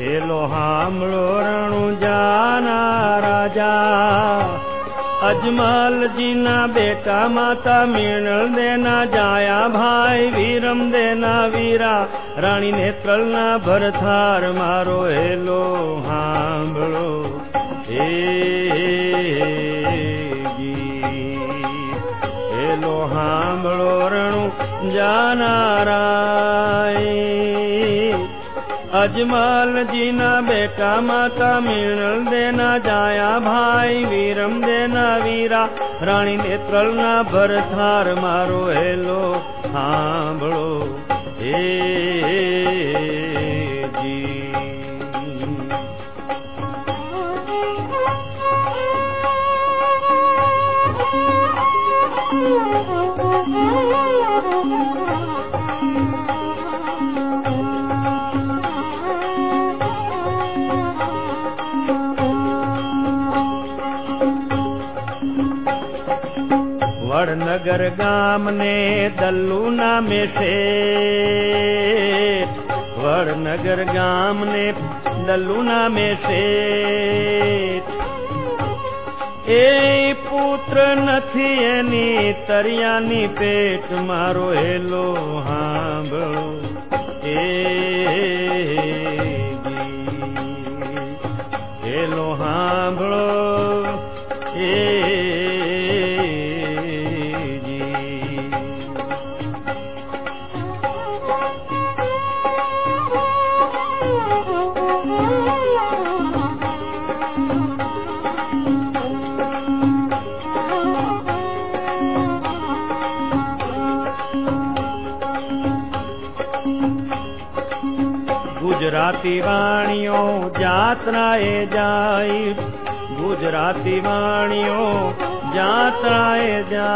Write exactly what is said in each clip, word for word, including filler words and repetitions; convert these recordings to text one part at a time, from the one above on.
એલો હામળો રણુજાના રાજા અજમલજી ના બેટા માતા મીણલ દેના જાયા ભાઈ વીરમ દેના વીરા રાણી નેત્રલ ના ભરથાર મારો હેલો હાંભળો હે હેલો હાંભળો રણુ જાનારાય અજમલજી ના બેટા માતા મીણલ દેના જાયા ભાઈ વીરમ દેના વીરા રાણી નેત્રલ ના ભરથાર મારો હેલો સાંભળો હે જી વડનગર ગામ ને દલ્લુ નામે છે વડનગર ગામ ને દલ્લુ નામે છે એ પુત્ર નથી એની તરિયાની પેટ મારો હેલો હાંભળો એ હેલો હાંભળો એ ગુજરાતી વાણીઓ જાત્રાએ જાય ગુજરાતી વાણીઓ જાત્રાએ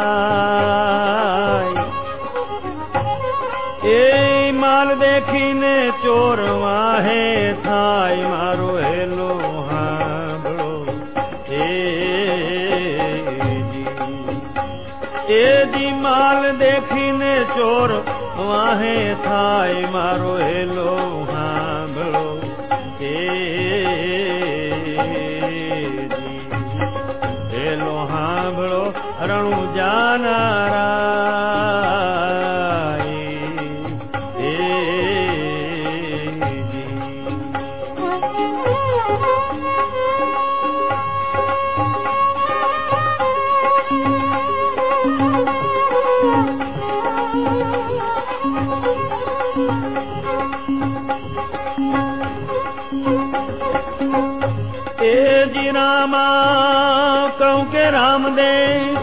જાય એ માલ દેખીને ચોર વાહે થાય મારો હેલો હાંભળો એ જી એ જી માલ દેખીને ચોર વાહે થાય મારો હેલો હાંભળો એ હેલો હાંભળો રણુ જાનારાય એ એ જી રામા કહું કે રામદેવ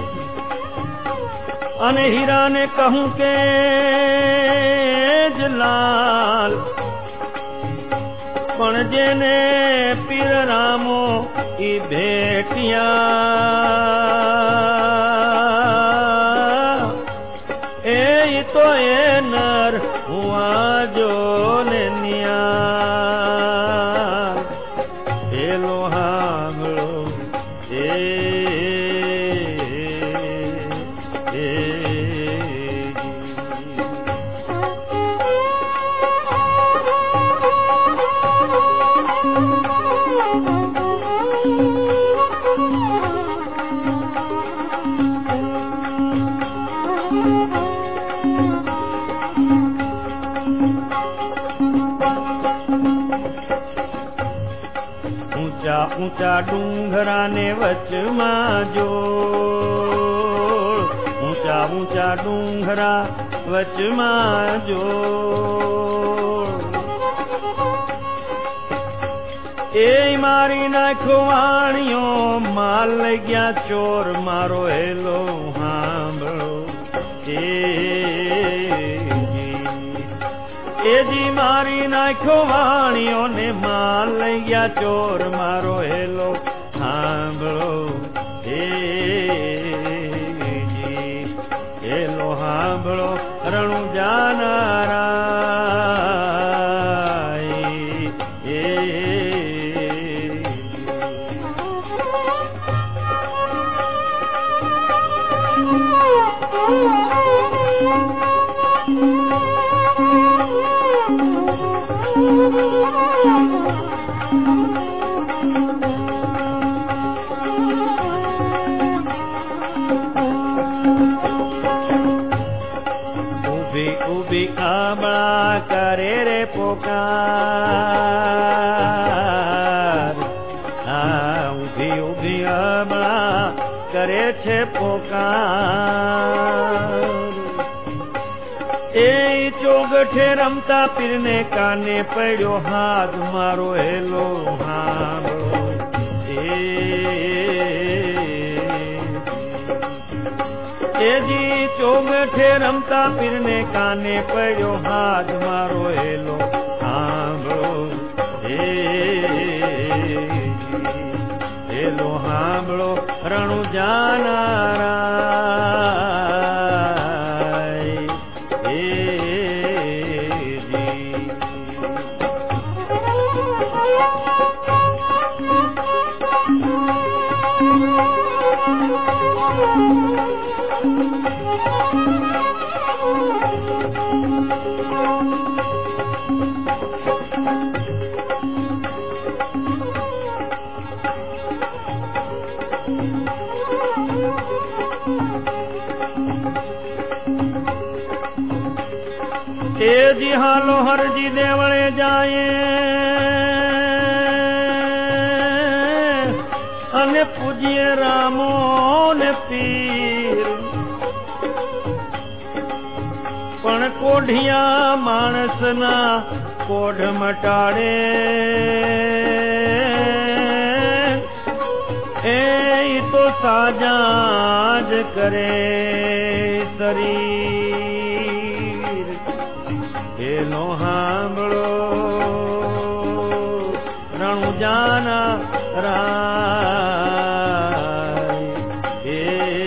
અને હીરાને કહું કે જલાલ પણ જેને પીર રામો ઈ ભેટિયા એ તો એ નર હું આજો ને નિયા હેલો હાંભળો એ ઊંચા ઊંચા ડુંગરાને વચમાં જો ઊંચા ઊંચા ડુંગરા વચમાં જો એ મારી નાખો વાણીઓ માલ લઈ ગયા ચોર મારો હેલો હાંભળો એ એજી મારી નાખો વાણીઓ ને માલ લઈ ગયા ચોર મારો હેલો સાંભળો હે હેલો સાંભળો રણુ જાનારાય એ Thank you. પોકાર આ ઉભી ઉભી અબળા કરે છે પોકાર એ ચોગઠે રમતા પીરને કાને પડ્યો હાથ મારો હેલો હાંભળો એજી ચોગઠે રમતા પીરને કાને પડ્યો હાથ મારો હેલો હાંભળો હેલો હાંભળો રણુ જાનારા તેજી હાલો હરજી દેવળે જાય અને પૂજ્ય રામો ને પીર પણ કોઢિયા માણસના કોઢ મટાડે એ તો સાજા જ કરે શરીર એનો હાંભળો રણુ જાના રાય એ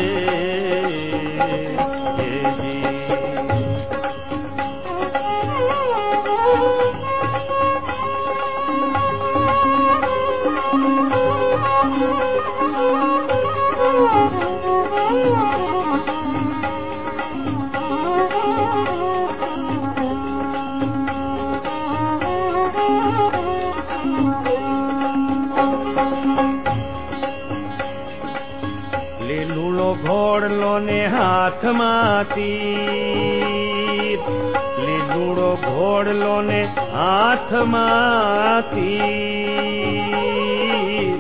ઘોડલો ને હાથમાંથી લીલુડો ઘોડલો ને હાથમાંથી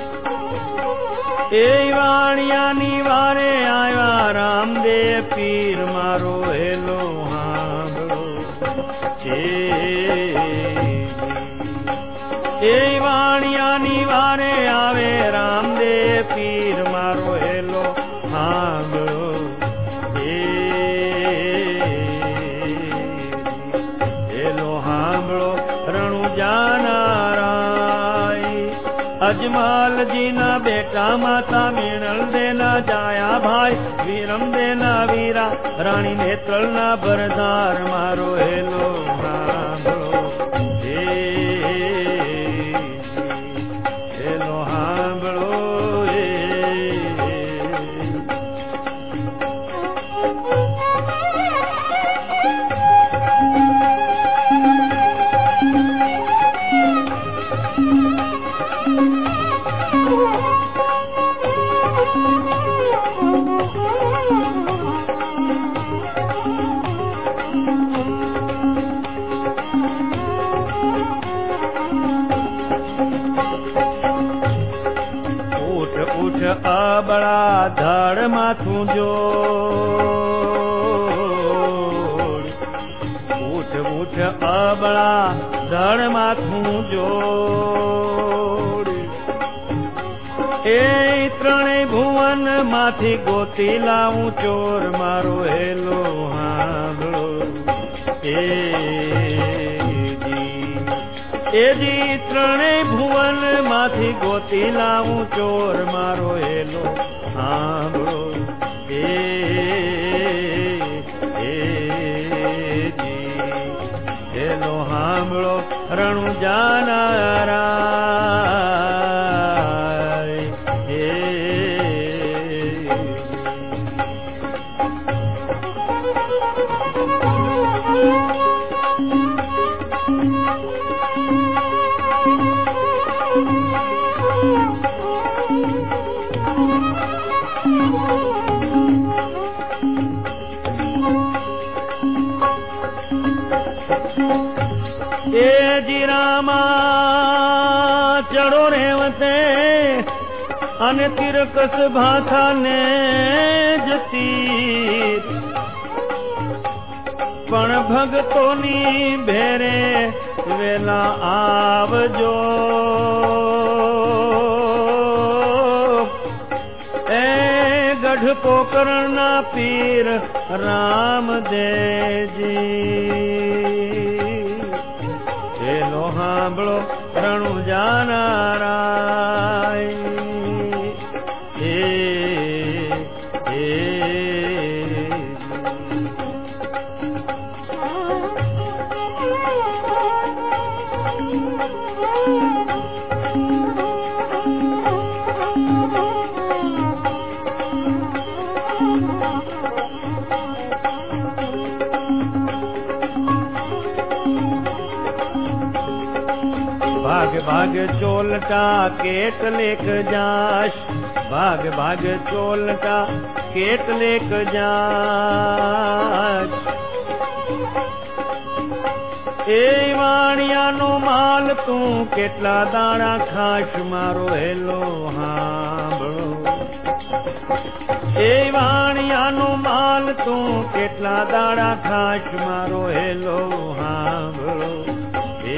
એ વાણિયાની વારે આવ્યા રામદેવ પીર મારો હેલો હાંભળો એ વાણિયાની વારે આવે રામદેવ પીર મારો હેલો હાંભળો હેલો હાંભળો રણુ જાનારાય અજમાલજી ના બેટા માતા મીણલ દેના જાયા ભાઈ વીરમ દેના વીરા રાણી નેત્રલ ના ભરધાર મારો હેલો હાંભળો હેલો હાંભળો અબળા ધડ માથું જોડ ઉઠ ઉઠ અબળા ધડ માથું જોડ એ ત્રણેય ભુવન માંથી ગોતી લાવું ચોર મારો હેલો હાંભળો એજી ત્રણેય ભુવન માંથી ગોતી લાવું ચોર મારો હેલો હાંભળો હેલો હાંભળો રણુ જાનારાય चढ़ो रेवते अने तिरकस भाथा ने जती पण भगतोनी भेरे वेला आवजो ए गढ़ पोकरणना पीर रामदेवजी चेलो हांभळो रणुजा नारायण हे हे भाग भाग चोलटा केट लेक जाश भाग भाग चोलटा केट लेक जाश ए वाणिया नो माल तू केटला दाणा खाश मारो हेलो हांभळो ए वाणिया नो माल तू केटला दाणा खाश मारो हेलो हांभळो ए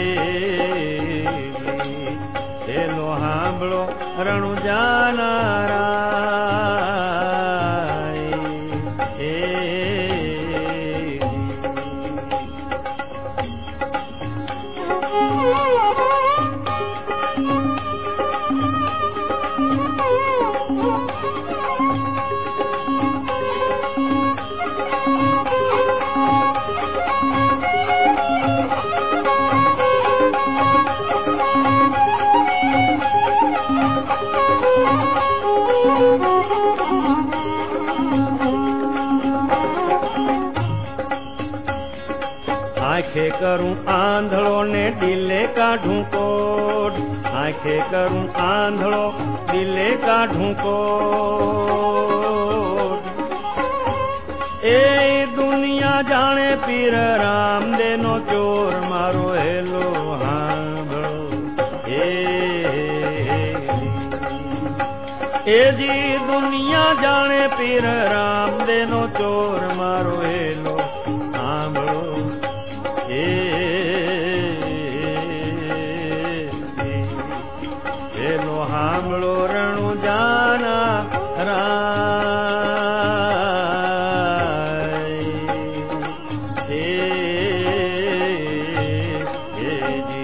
हेलो हांभळो रणुजा नारायण हे आंखे करूं आंधळो ने दिले काढूं कोट आंखे करूं आंधळो दिले काढूं कोट ए दुनिया जाने पीर रामदे नो चोर मारो हेलो हांभळो ए ए जी दुनिया जाने पीर रामदे नो चोर मारो हेलो हांभळो हेलो हांभळो रणुजा नारायण हे हे जी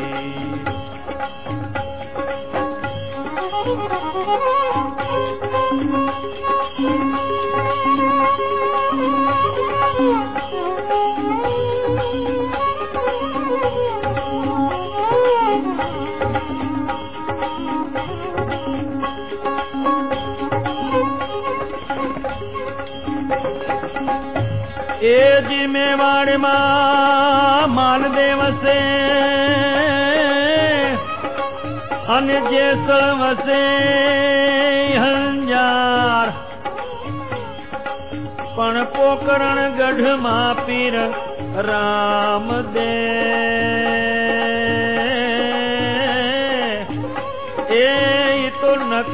ए जी मेवाड़ मा मालदेव से अन जेसळ वसे हंजार पण पोकरण गढ़ मा पीर रामदेव ए तो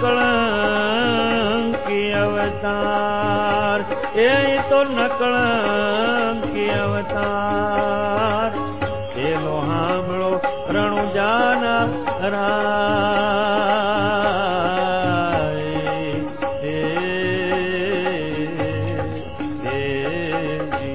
नकलंकी अवतार ए तो नकलंकी अवतार हेलो हांभळो रणुजा नारायण हे हे जी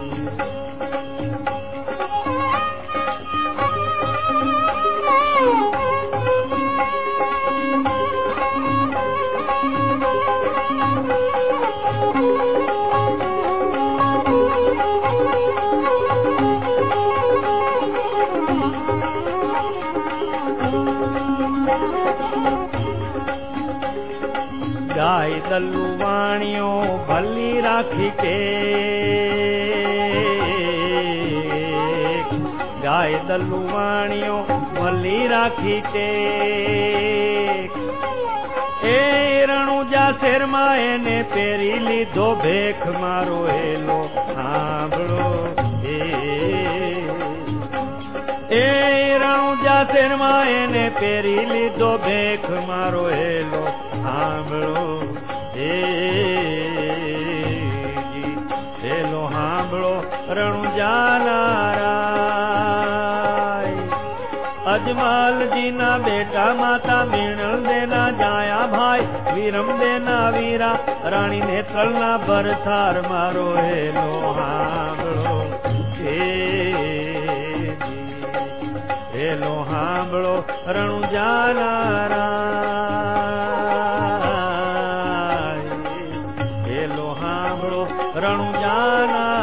गाय दल्लू वाणियों भली राखी के गाय दल्लू वाणियों भली राखी के ए रणुजा शेर माए ने पेरी लीधो भेख मारो हेलो हांभळो ए રણુજા શેરમાં એને પહેરી લીધો ભેખ મારો હેલો સાંભળો હે હેલો સાંભળો રણુજા નારાય અજમાલજી ના બેટા માતા મીણલ દેના જાયા ભાઈ વીરમ દેના વીરા રાણી નેત્રલ ના ભરથાર મારો હેલો સાંભળો હે હેલો સાંભળો રણુજા નારાય હેલો સાંભળો રણુજા નારાય